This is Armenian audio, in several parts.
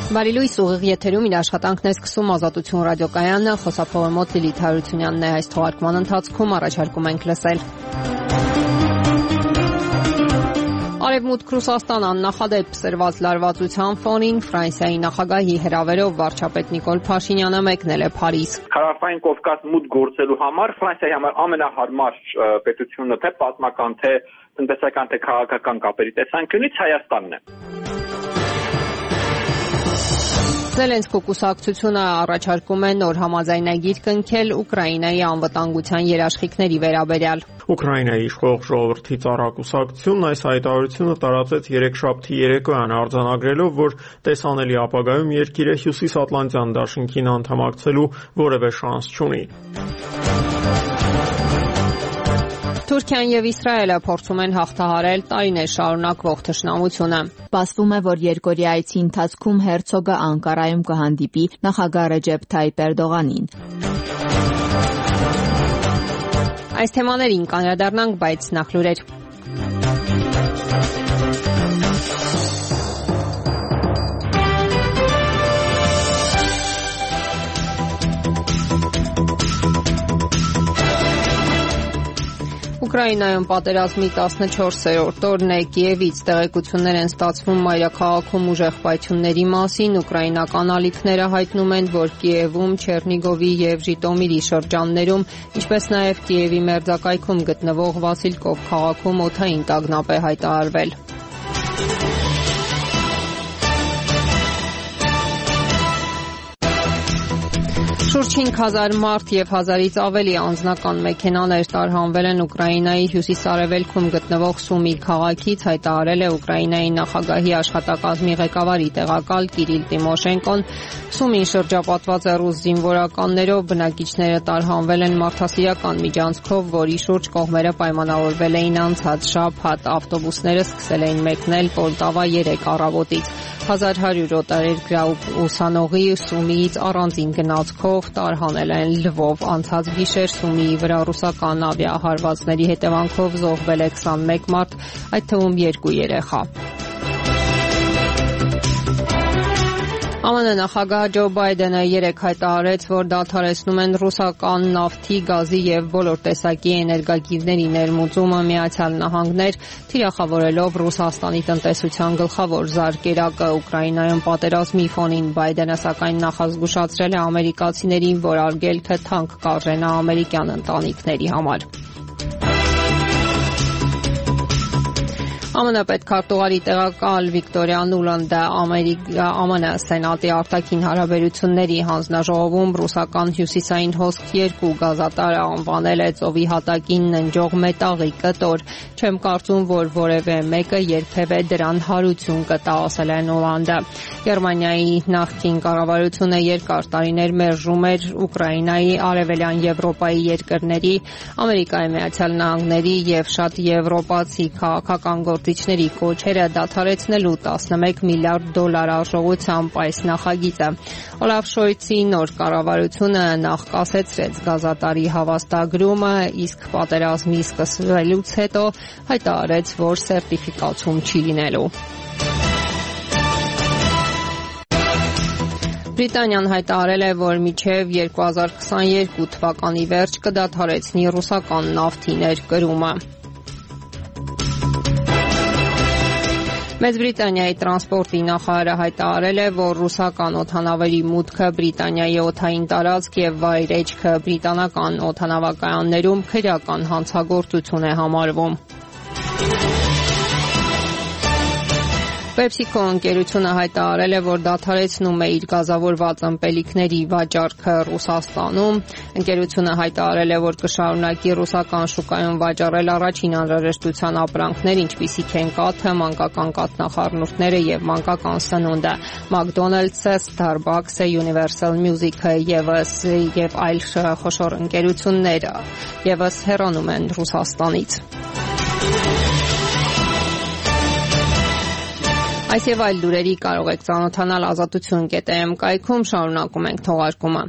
Բարի լույս, ուղիղ եթերում իր աշխատանքն է սկսում Ազատություն ռադիոկայանը, խոսափողը մոտ Լիլիթ Հարությունյանն է, այս թողարկման ընթացքում առաջարկում ենք լսել. Արևմուտք Ռուսաստան աննախադեպ սրված լարվածության ֆոնին Ֆրանսիայի նախագահի հրավերով վարչապետ Նիկոլ Փաշինյանը մեկնել է Փարիզ. Հարավային Կովկաս մուտք գործելու համար Ֆրանսիայի համար ամենահարմար պետությունը թե պատմական, թե տնտեսական, թե քաղաքական կապերի տեսանկյունից Հայաստանն է. Զելենսկու կուսակցությունը առաջարկում է նոր համաձայնագիր կնքել Ուկրաինայի անվտանգության երաշխիքների վերաբերյալ. Ուկրաինայի իշխող ժողովրդի ծառակուսակցությունն այս հայտարարությունը տարածեց երեքշաբթի երեկոյան, արձանագրելով, որ տեսանելի ապագայում երկիրը Հյուսիսատլանտյան դաշինքին անդամակցելու որևէ շանս չունի. Թուրքիան եւ Իսրայելը փորձում են հաղթահարել տարիներ շարունակվող թշնամությունը. Սպասվում է, որ երկօրյա այցի ընթացքում Հերցոգը Անկարայում կհանդիպի նախագահ Ռեջեփ Թայիփ Էրդողանին. Այս թեմաներին կանդրադառնանք, բայց նախ լուրեր. Ուկրաինայում պատերազմի 14-րդ օրն է, Կիևից տեղեկություններ են ստացվում մայրաքաղաքում ուժեղ պայթյունների մասին. Ուկրաինական ալիքները հայտնում են, որ Կիևում, Չեռնիգովի եւ Ժիտոմիրի շրջաններում, ինչպես նաեւ Կիևի մերձակայքում գտնվող Վասիլկով քաղաքում օդային տագնապ է հայտարարվել. Շուրջ 5,000 մարդ եւ 1000-ից ավելի անձնական մեքենաներ տարհանվել են Ուկրաինայի հյուսիս-արևելքում գտնվող Սումի քաղաքից, հայտարարել է Ուկրաինայի նախագահի աշխատակազմի ղեկավարի տեղակալ Կիրիլ Տիմոշենկոն. Սումին շրջապատված է ռուս զինվորականներով, բնակիչները տարհանվել են մարդասիրական միջանցքով, որի շուրջ կողմերը պայմանավորվել էին անցած շաբաթ. Ավտոբուսները սկսել էին մեկնել Պոլտավա 3 առավոտից. 1100 օտարերկրյա ուսանողի Սումիից առանձին գնացքով տարհանել են Լվով. Անցած գիշեր Սումիի վրա ռուսական ավիահարվածների հետևանքով զոհվել է 21 մարդ, այդ թվում 2 երեխա. ԱՄՆ նախագահ Ջո Բայդենը երեկ հայտարարեց, որ դադարեցնում են ռուսական նավթի, գազի եւ բոլոր տեսակի էներգագիրների ներմուծումը. Միացյալ Նահանգներ թիրախավորելով Ռուսաստանի տնտեսության գլխավոր զարկերակը Ուկրաինայում պատերազմի ֆոնին. Բայդենը սակայն նախազգուշացրել է ամերիկացիներին, որ արգելքը թանկ կարժենա ամերիկյան ընտանիքների համար. ԱՄՆ պետքարտուղարի տեղակալ Վիկտորիա Նուլանդը ԱՄՆ Սենատի արտաքին հարաբերությունների հանձնաժողովում ռուսական հյուսիսային հոսք 2 գազատարը անվանել է ծովի հատակին ննջող մետաղի կտոր. Չեմ կարծում, որ որևէ մեկը երբևէ դրան հարություն կտա, ասել է Նուլանդը. Գերմանիայի նախկին կառավարությունը երկար տարիներ մերժում էր Ուկրաինայի, Արևելյան Եվրոպայի երկրների, Ամերիկայի Միացյալ Նահանգների եւ շատ եվրոպացի քաղաքական գործիչների կոչերը դադարեցնելու $11 միլիարդ արժողությամբ այս նախագիծը. Օլաֆ Շոլցի նոր կառավարությունը նախ կասեցրեց գազատարի հավաստագրումը, իսկ պատերազմի սկսվելուց հետո հայտարարեց, որ սերտիֆիկացում չի լինելու. Բրիտանիան հայտարարել է, որ մինչև 2022 թվականի վերջ կդադարեցնի ռուսական նավթի ներկրումը. Մեծ Բրիտանիայի տրանսպորտի նախարարը հայտարարել է, որ ռուսական օդանավերի մուտքը Բրիտանիայի օդային տարածք եւ վայրէջքը բրիտանական օդանավակայաններում քրեական հանցագործություն է համարվում. PepsiCo ընկերությունը հայտարարել է, որ դադարեցնում է իր գազավորված ըմպելիքների վաճառքը Ռուսաստանում. Ընկերությունը հայտարարել է, որ կշարունակի ռուսական շուկայում վաճառել առաջին անհրաժեշտության ապրանքներ, ինչպիսիք են կաթը, մանկական կաթնախառնուրդները եւ մանկական սնունդը. McDonald's-ը, Starbucks-ը, Universal Music-ը եւ այլ խոշոր ընկերություններ եւս հեռանում են Ռուսաստանից. Այս եւ այլ լուրերի կարող եք ծանոթանալ azatutun.am կայքում, շարունակում ենք թողարկումը.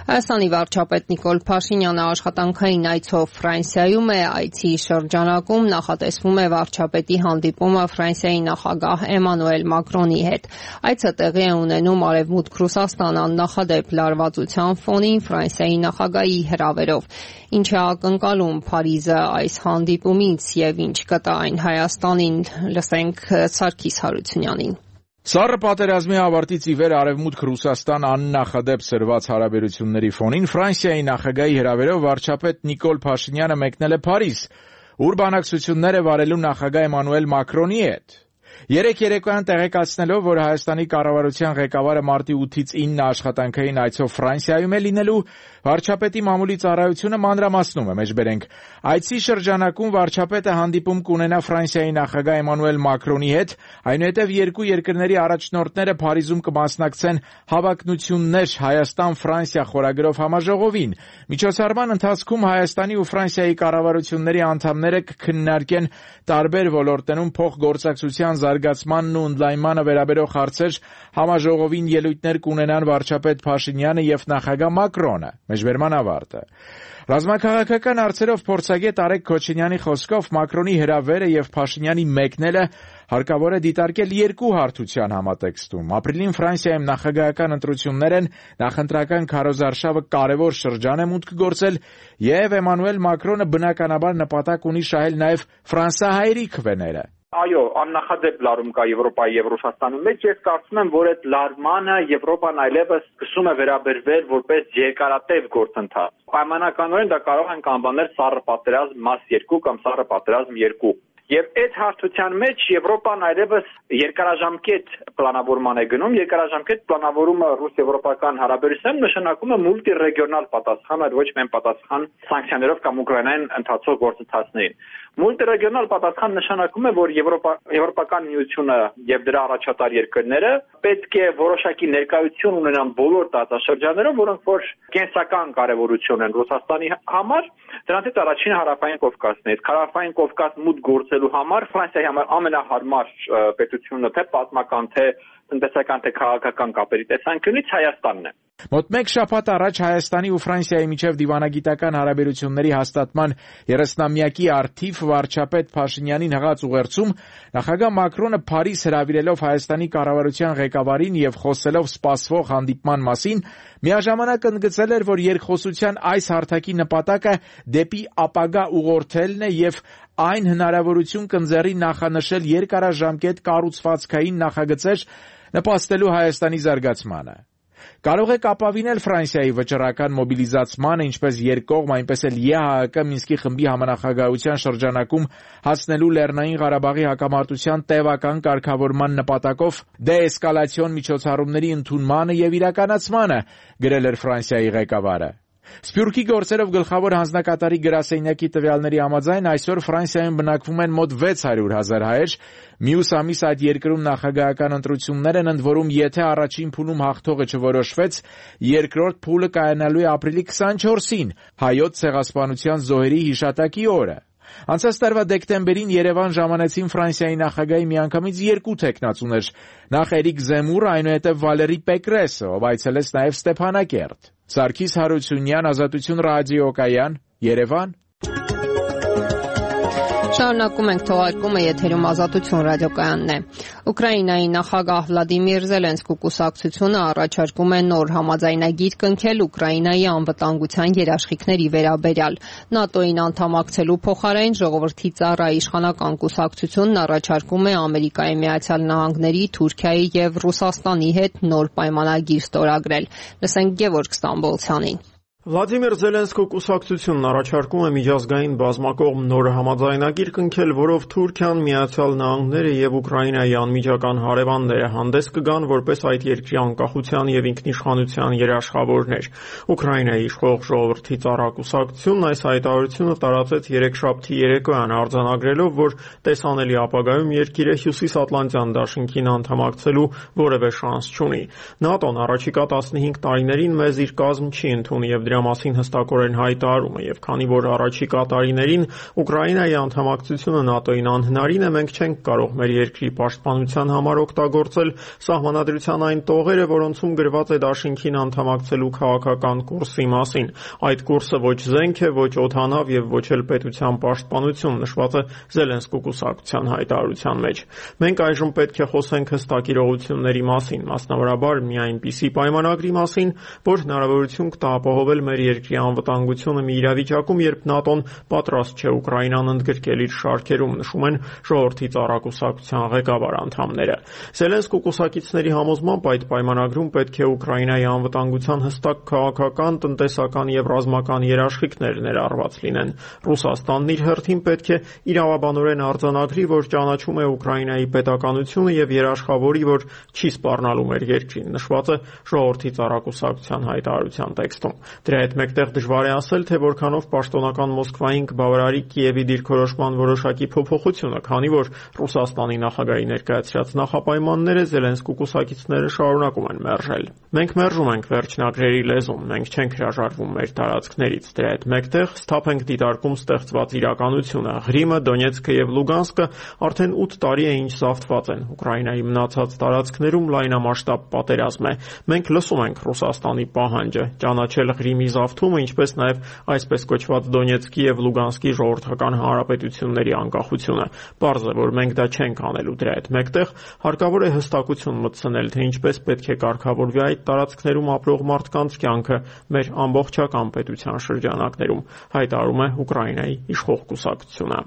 Հայաստանի վարչապետ Նիկոլ Փաշինյանը աշխատանքային այցով Ֆրանսիայում է, այցի շրջանակում նախատեսվում է վարչապետի հանդիպումը Ֆրանսիայի նախագահ Էմանուել Մակրոնի հետ։ Այցը տեղի է ունենում Արևմուտք Ռուսաստան աննախադեպ լարվածության ֆոնին Ֆրանսիայի նախագահի հրավերով։ Ինչ է ակնկալում Փարիզը այս հանդիպումից եւ ինչ կտա այն Հայաստանին, լսենք Սարգիս Հարությունյանին։ Սառը պատերազմի ավարտից ի վեր Արևմուտք Ռուսաստան աննախադեպ սրված հարաբերությունների ֆոնին Ֆրանսիայի նախագահի հրավերով վարչապետ Նիկոլ Փաշինյանը մեկնել է Փարիզ, ուր բանակցություններ է վարելու նախագահ Էմանուել Մակրոնի հետ։ Երեկ երեկոյան տեղեկացնելով, որ Հայաստանի կառավարության ղեկավարը մարտի 8-ից 9 աշխատանքային այցով Ֆրանսիայում է լինելու, վարչապետի մամուլի ծառայությունը մանրամասնում է, մեջբերենք։ Այցի շրջանակում վարչապետը հանդիպում կունենա Ֆրանսիայի նախագահ Էմանուել Մակրոնի հետ, այնուհետև երկու երկրների առաջնորդները Փարիզում կմասնակցեն «Հավակնություններ Հայաստան-Ֆրանսիա» խորագրով համաժողովին։ Միջոցառման ընթացքում Հայաստանի ու Ֆրանսիայի կառավարությունների անդամները կքննարկեն տարբեր ոլորտներում փոխգործակցության զարգացմանն ու ընդլայնմանը վերաբերող հարցեր, համաժողովին ելույթներ կունենան վարչապետ Փաշինյանը եւ նախագահ Մակրոնը։ Մեջբերման ավարտը։ Ռազմաքաղաքական հարցերով փորձագետ Արեգ Քոչինյանի խոսքով Մակրոնի հրավերը եւ Փաշինյանի մեկնելը հարկավոր է դիտարկել երկու հարթության համատեքստում։ Ապրիլին Ֆրանսիայում նախագահական ընտրություններ են, նախընտրական քարոզարշավը կարևոր շրջան է մուտք գործել եւ Էմանուել Մակրոնը բնականաբար նպատակ ունի շահել նաեւ ֆրանսահայերի քվեները։ Այո, աննախադեպ լարում կա Եվրոպայի եւ Ռուսաստանի մեջ։ Ես կարծում եմ, որ այդ լարմանը Եվրոպան այլևս սկսում է վերաբերվել որպես երկարատև գործընթաց։ Պայմանականորեն դա կարող ենք անվանել սառը պատերազմ մաս 2 կամ սառը պատերազմ 2։ Եվ այդ հարթության մեջ Եվրոպան այլևս երկարաժամկետ պլանավորման է գնում, երկարաժամկետ պլանավորումը ռուս-եվրոպական հարաբերություններում նշանակում է մուլտիրեգիոնալ պատասխան, այլ ոչ միայն պատասխան սանկցիաներով կամ ուկրաինային ընթացող գործընթացներին։ Մուլտիրեգիոնալ պատասխան նշանակում է, որ Եվրոպական միությունը եւ դրա առաջատար երկրները պետք է որոշակի ներկայություն ունենան բոլոր տարածաշրջաններում, որոնք որ կենսական կարեւորություն են Ռուսաստանի համար, դրանից առաջինը Հարավային Կովկասն է։ Հարավային Կովկաս մուտք գործելու համար Ֆրանսիայի համար ամենահարմար պետությունը թե պատմական, թե տնտեսական, թե քաղաքական կապերի տեսանկյունից Հայաստանն է։ Մոտ մեկ շաբաթ առաջ Հայաստանի ու Ֆրանսիայի միջև դիվանագիտական հարաբերությունների հաստատման 30-ամյակի առթիվ վարչապետ Փաշինյանին հղած ուղերձում նախագահ Մակրոնը Փարիզ հրավիրելով Հայաստանի կառավարության ղեկավարին եւ խոսելով սպասվող հանդիպման մասին, միաժամանակ ընդգծել էր, որ երկխոսության այս հարթակի նպատակը դեպի ապագա ուղղորդելն է եւ այն հնարավորություն կընձեռի նախանշել երկարաժամկետ կառուցվածքային նախագծեր նպաստելու Հայաստանի զարգացմանը։ Կարող եք ապավինել Ֆրանսիայի վճռական մոբիլիզացմանը, ինչպես երկկողմ, այնպես էլ ԵԱՀԿ Մինսկի խմբի համանախագահության շրջանակում հասնելու Լեռնային Ղարաբաղի հակամարտության տևական կարգավորման նպատակով դեէսկալացիոն միջոցառումների ընդունմանը եւ իրականացմանը, գրել էր Ֆրանսիայի ղեկավարը։ Սփյուռքի գործերով գլխավոր հանձնակատարի գրասենյակի տվյալների համաձայն այսօր Ֆրանսիայում բնակվում են մոտ 600,000 հայեր, մյուս ամիս այդ երկրում նախագահական ընտրություններ են, ընդ որում եթե առաջին փուլում հաղթողը չորոշվեց, երկրորդ փուլը կայանալու է ապրիլի 24-ին, հայոց ցեղասպանության զոհերի հիշատակի օրը։ Անցած տարվա դեկտեմբերին Երևան ժամանեցին Ֆրանսիայի նախագահի միանգամից երկու թեկնածուներ, նախ Էրիկ Զեմուրը, այնուհետև Վալերի Պեկրեսը, ով այցելեց նաև Ստեփանակերտ։ Սարգիս Հարությունյան, Ազատություն ռադիոկայան, Երևան։ Շարունակում ենք թողարկումը, եթերում Ազատություն ռադիոկայանն է։ Ուկրաինայի նախագահ Վլադիմիր Զելենսկու կուսակցությունը առաջարկում է նոր համաձայնագիր կնքել Ուկրաինայի անվտանգության երաշխիքների վերաբերյալ։ ՆԱՏՕ-ին անդամակցելու փոխարեն Ժողովրդի ծառայի իշխանական կուսակցությունն առաջարկում է Ամերիկայի Միացյալ Նահանգների, Թուրքիայի եւ Ռուսաստանի հետ նոր պայմանագիր ստորագրել։ Լսենք Գևորգ Ստամբոլցյանին։ Վլադիմիր Զելենսկու կուսակցությունն առաջարկում է միջազգային բազմակողմ նոր համաձայնագիր կնքել, որով Թուրքիան, Միացյալ Նահանգները եւ Ուկրաինայի անմիջական հարևանները հանդես կգան որպես այդ երկրի անկախության եւ ինքնիշխանության երաշխավորներ։ Ուկրաինայի իշխող Ժողովրդի ծառակուսակցությունն այս հայտարարությունը տարածեց երեքշաբթի երեկոյան, արձանագրելով, որ տեսանելի ապագայում երկիրը Հյուսիսատլանտյան դաշինքին անդամակցելու որևէ շանս չունի։ ՆԱՏՕ-ն առաջիկա 15 տարիներին մեզ իր կազմ չի ընդունի եւ դրա մասին հստակորեն հայտարարումը, եւ քանի որ առաջիկա տարիներին Ուկրաինայի անդամակցությունը ՆԱՏՕ-ին անհնարին է, մենք չենք կարող մեր երկրի պաշտպանության համար օգտագործել սահմանադրության այն տողերը, որոնցում գրված է դաշինքին անդամակցելու քաղաքական կուրսի մասին։ Այդ կուրսը ոչ զենք է, ոչ օդանավ եւ ոչ էլ պետության պաշտպանություն, նշված է Զելենսկու կուսակցության հայտարարության մեջ։ Մենք այժմ պետք է խոսենք հստակ իրողությունների մասին, մասնավորաբար մի այնպիսի պայմանագրի մասին, որ հնարավորություն կտա ապահովել մեր երկրի անվտանգությունը մի իրավիճակում, երբ ՆԱՏՕ-ն պատրաստ չէ Ուկրաինան ընդգրկել իր շարքերում, նշում են ժողովրդի ծառակուսակցության ղեկավար անդամները։ Զելենսկու կուսակիցների համոզմամբ այդ պայմանագրում պետք է Ուկրաինայի անվտանգության հստակ քաղաքական, տնտեսական եւ ռազմական երաշխիքներ ներառված լինեն։ Ռուսաստանն իր հերթին պետք է իրավաբանորեն արձանագրի, որ ճանաչում է Ուկրաինայի պետականությունը եւ երաշխավորի, որ չի սպառնալու մեր երկրին, նշված է ժողովրդի ծառակուսակցության հայտարարության տեքստում։ Դրա հետ մեկտեղ դժվար է ասել, թե որքանով պաշտոնական Մոսկվային կբավարարի Կիևի դիրքորոշման որոշակի փոփոխությունը, քանի որ Ռուսաստանի նախագահի ներկայացրած նախապայմանները Զելենսկու կուսակիցները շարունակում են մերժել։ Մենք մերժում ենք վերջնագրերի լեզուն, մենք չենք հրաժարվում մեր տարածքներից։ Դրա հետ մեկտեղ սթափ ենք դիտարկում ստեղծված իրականությունը։ Ղրիմը, Դոնեցկը եւ Լուգանսկը արդեն 8 տարի է ինչ զավթված են։ Ուկրաինայի մնացած տարածքներում լայնամասշտաբ պատերազմ է։ Մենք լսում ենք Ռուսաստանի պահանջը ճանաչել Ղրիմի զավթումը, ինչպես նաեւ այսպես կոչված Դոնեցկի եւ Լուգանսկի ժողովրդական հանրապետությունների անկախությունը։ Պարզ է, որ մենք դա չենք անելու։ Դրա հետ մեկտեղ հարկավոր է հստակություն մտցնել, թե ինչպես պետք է կարգավորվի այդ տարածքներում ապրող մարդկանց կյանքը մեր ամբողջական պետության շրջանակներում, հայտարարում է Ուկրաինայի իշխող կուսակցությունը։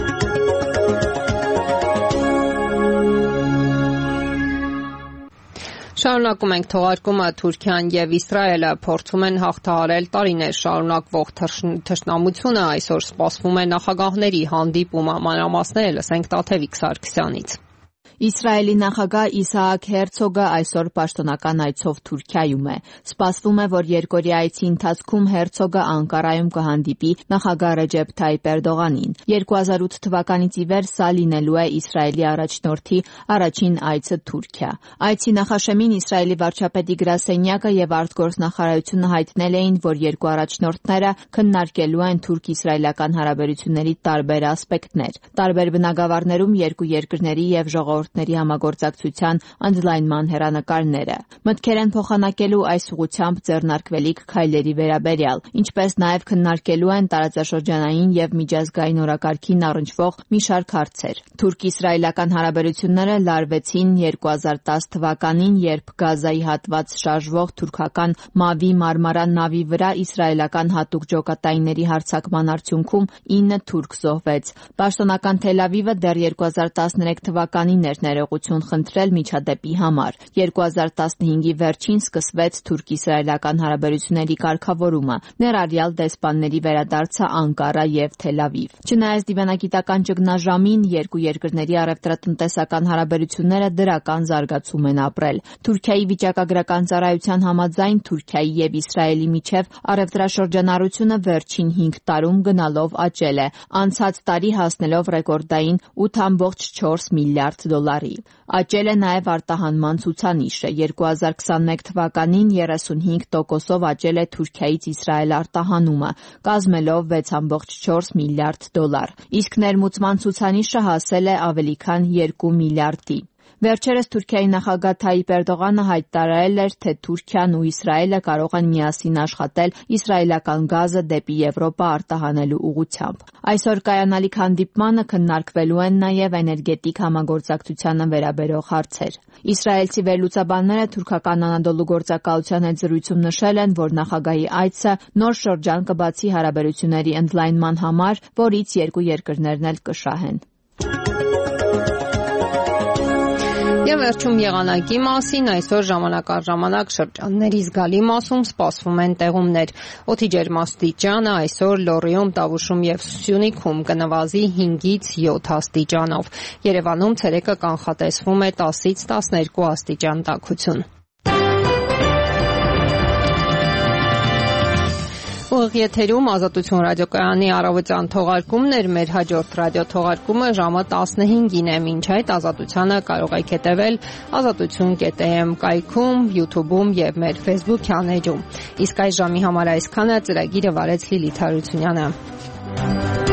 Շարունակում ենք թողարկումը։ Թուրքիան եւ Իսրայելը փորձում են հաղթահարել տարիներ շարունակվող թշնամությունը։ Այսօր սպասվում է նախագահների հանդիպում, մանրամասները լսենք Տաթևիկ Սարգսյանից։ Իսրայելի նախագահ Իսահակ Հերցոգը այսօր պաշտոնական այցով Թուրքիայում է։ Սպասվում է, որ երկօրյա այցի ընթացքում Հերցոգը Անկարայում կհանդիպի նախագահ Ռեջեփ Թայիպ Էրդողանին։ 2008 թվականից ի վեր սա լինելու է Իսրայելի առաջնորդի առաջին այցը Թուրքիա։ Այցի նախաշեմին Իսրայելի վարչապետի գրասենյակը եւ արտգործնախարարությունը հայտնել էին, որ երկու առաջնորդները քննարկելու են թուրք-իսրայելական հարաբերությունների տարբեր ասպեկտներ։ Տարբեր բնագավառներում երկու երկրների եւ ժողովուրդների համագործակցության ընդլայնման հեռանկարները։ Մտքեր են փոխանակելու այս ուղղությամբ ձեռնարկվելիք քայլերի վերաբերյալ, ինչպես նաև քննարկելու են տարածաշրջանային եւ միջազգային օրակարգին առնչվող մի շարք հարցեր։ Թուրք-իսրայելական հարաբերությունները լարվեցին 2010 թվականին, երբ Գազայի հատված շարժվող թուրքական Մավի Մարմարա նավի վրա իսրայելական հատուկ ջոկատայինների հարձակման արդյունքում 9 թուրք զոհվեց։ Պաշտոնական Թել Ավիվը դեռ 2013 թվականին էր ներողություն խնդրել միջադեպի համար։ 2015-ի վերջին սկսվեց թուրք-իսրայելական հարաբերությունների կարգավորումը, ներառյալ դեսպանների վերադարձը Անկարա եւ Թել Ավիվ։ Չնայած դիվանագիտական ճգնաժամին, երկու երկրների առևտրատնտեսական հարաբերությունները դրական զարգացում են ապրել։ Թուրքիայի վիճակագրական ծառայության համաձայն Թուրքիայի եւ Իսրայելի միջև առևտրաշրջանառությունը վերջին 5 տարում գնալով աճել է, անցած տարի հասնելով ռեկորդային 8.4 միլիարդ դոլարի։ Աճել է նաև արտահանման ցուցանիշը։ 2021 թվականին 35%-ով աճել է Թուրքիայից Իսրայել արտահանումը, կազմելով 6.4 միլիարդ դոլար։ Իսկ ներմուծման ցուցանիշը հասել է ավելի քան 2 միլիարդի։ Վերջերս Թուրքիայի նախագահ Թայիպ Էրդողանը հայտարարել էր, թե Թուրքիան ու Իսրայելը կարող են միասին աշխատել իսրայելական գազը դեպի Եվրոպա արտահանելու ուղղությամբ։ Այսօր կայանալիք հանդիպմանը քննարկվելու են նաև էներգետիկ համագործակցությանը վերաբերող հարցեր։ Իսրայելցի վերլուծաբանները թուրքական Անադոլու գործակալության հետ զրույցում նշել են, որ նախագահի այցը նոր շրջան կբացի հարաբերությունների ընդլայնման համար, որից երկու երկրներն էլ կշահեն։ Եվ վերջում եղանակի մասին, այսօր ժամանակ առ ժամանակ շրջանների զգալի մասում սպասվում են տեղումներ։ Օդի ջերմաստիճանը այսօր Լոռիում, Տավուշում եւ Սյունիքում կնվազի 5-ից 7 աստիճանով։ Երևանում ցերեկը կանխատեսվում է 10-ից 12 աստիճան տաքություն։ Ուղիղ եթերում Ազատություն ռադիոկայանի առավոտյան թողարկումներ, մեր հաջորդ ռադիո թողարկումը ժամը 15-ին է։ Մինչ այդ Ազատությանը կարող եք հետևել azatutun.am կայքում, YouTube-ում եւ մեր Facebook-յան էջում։ Իսկ այս ժամի համար այսքանը, ծրագիրը վարեց Լիլիթ Հարությունյանը։